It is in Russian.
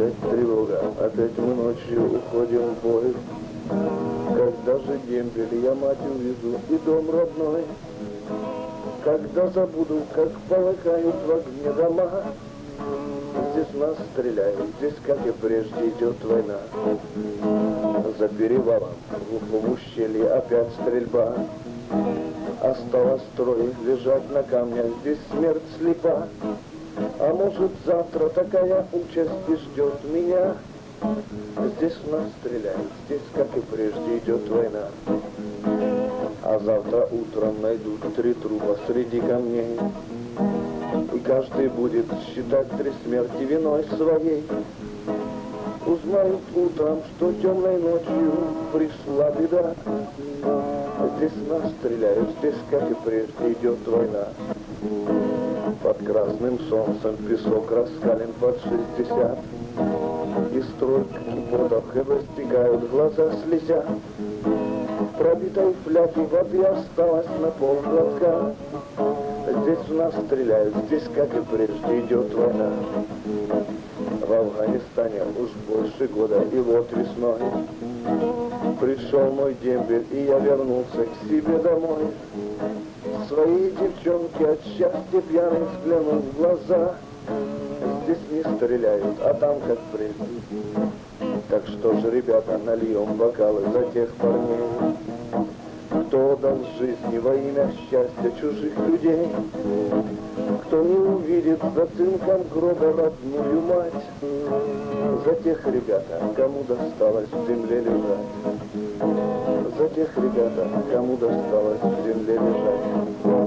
опять тревога, опять мы ночью уходим в бой. Когда же дембель я мать увезу и дом родной? Когда забуду, как полыхают в огне дома? Здесь нас стреляют, здесь, как и прежде, идет война. За перевалом, в глухом ущелье, опять стрельба. Осталось трое лежать на камнях, здесь смерть слепа. А может, завтра такая участь и ждет меня? Здесь нас стреляют, здесь, как и прежде, идет война. А завтра утром найдут 3 трупа среди камней. И каждый будет считать 3 смерти виной своей. Узнают утром, что темной ночью пришла беда. Здесь нас стреляют, здесь, как и прежде, идет война. Под красным солнцем песок раскален под 60. И струйки пота стекают, глаза слезя. В пробитой фляге воды осталось на полглотка. Здесь в нас стреляют, здесь, как и прежде, идет война. В Афганистане уж больше года, и вот весной пришел мой дембель, и я вернулся к себе домой. Своей девчонке от счастья пьяный взглянул в глаза. Здесь не стреляют, а там как прежде. Так что же, ребята, нальем бокалы за тех парней, кто отдал жизни во имя счастья чужих людей, кто не увидит за цинком гроба родную мать, за тех, ребята, кому досталось в земле лежать, за тех, ребята, кому досталось в земле лежать.